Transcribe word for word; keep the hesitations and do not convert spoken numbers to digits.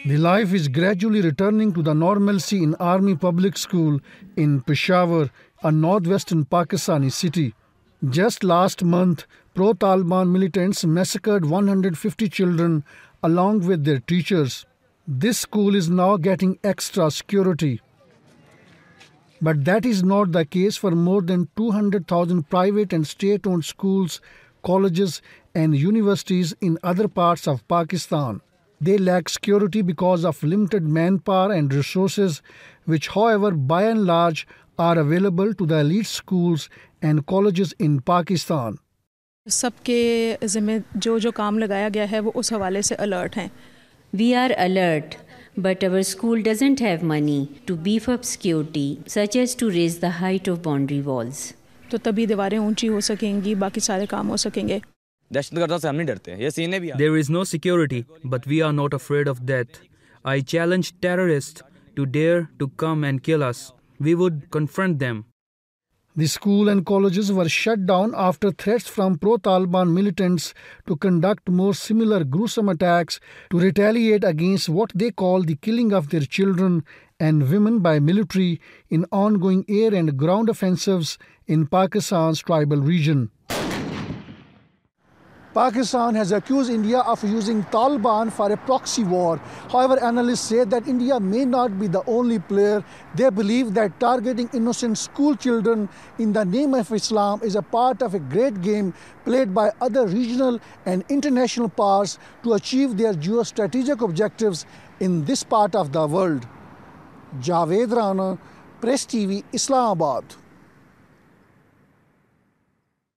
The life is gradually returning to the normalcy in Army Public School in Peshawar, a northwestern Pakistani city. Just last month, pro-Taliban militants massacred one hundred fifty children along with their teachers. This school is now getting extra security. But that is not the case for more than two hundred thousand private and state-owned schools, colleges and universities in other parts of Pakistan. They lack security because of limited manpower and resources, which, however, by and large are available to the elite schools and colleges in Pakistan. सबके ज़िम्मे जो जो काम लगाया गया है वो उस हवाले से अलर्ट हैं. We are alert, but our school doesn't have money to beef up security, such as to raise the height of boundary walls. तो तभी दीवारें ऊंची हो सकेंगी, बाकी सारे काम हो सकेंगे. There is no security, but we are not afraid of death. I challenge terrorists to dare to come and kill us. We would confront them. The school and colleges were shut down after threats from pro-Taliban militants to conduct more similar gruesome attacks to retaliate against what they call the killing of their children and women by military in ongoing air and ground offensives in Pakistan's tribal region. Pakistan has accused India of using Taliban for a proxy war. However, analysts say that India may not be the only player. They believe that targeting innocent school children in the name of Islam is a part of a great game played by other regional and international powers to achieve their geostrategic objectives in this part of the world. Javed Rana, Press T V, Islamabad.